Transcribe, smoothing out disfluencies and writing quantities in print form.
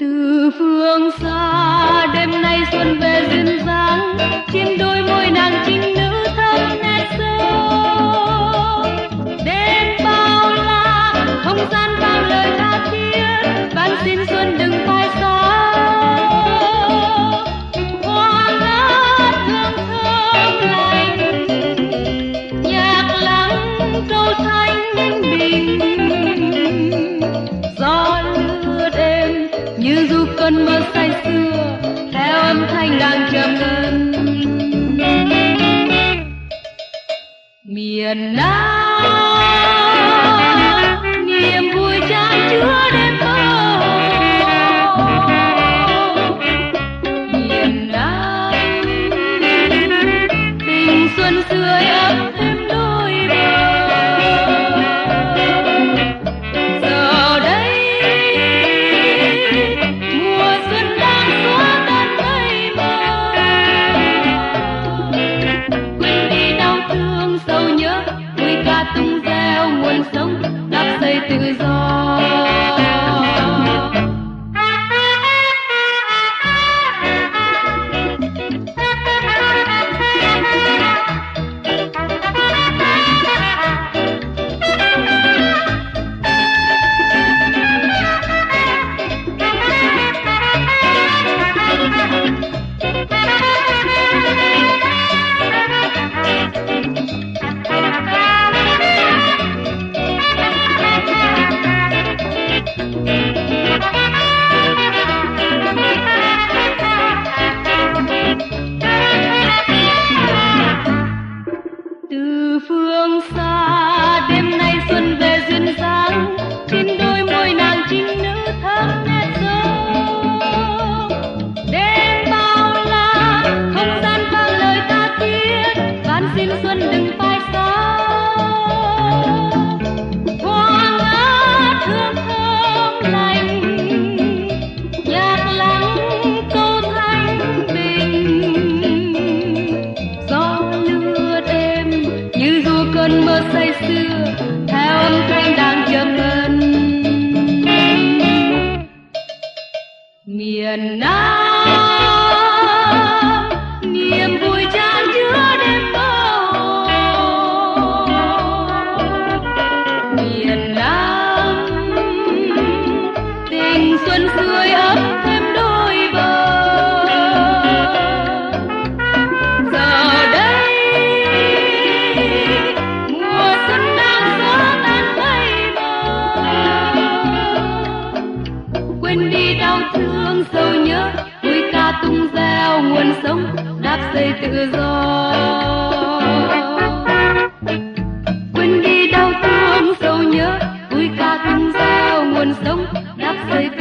Từ phương xa đêm nay xuân về duyên dáng, trên đôi môi nàng trinh nữ thắm nét sâu. Đêm bao la không gian vang lời tha thiết, van xin xuân đừng phai xa. Hoa ngát hương thơm lành, nhạc lắng câu thanh bình. Gió lướt êm như du cơn mơ say sưa, theo âm thanh đang trầm ngân. Miền Nam niềm vui chan chứa đêm mơ. Miền Nam tình xuân sưởi ấm thêm đôi bờ. Giờ đây mùa xuân đang xóa tan mây mờ, quên đi đau thương sầu nhớ, vui ca tung reo nguồn sống đắp xây tự do. Từ phương xa đêm nay xuân về duyên dáng, trên đôi môi nàng trinh nữ thắm nét sâu. Đêm bao la không gian vang lời tha thiết, van xin xuân đừng phai xa. Hoa ngát hương thơm lành, nhạc lắng câu thanh bình. Gió lướt êm như du cơn mơ say sưa, theo âm thanh đang trầm ngân. Miền Nam niềm vui chan chứa đêm mơ. Miền Nam tình xuân sưởi ấm thêm đôi bờ. Giờ đây mùa xuân đang xóa tan mây mờ, quên đi đau thương sầu nhớ, vui ca tung reo nguồn sống đắp xây tự do. Quên đi đau thương sầu nhớ, vui ca tung reo nguồn sống đắp xây tự do.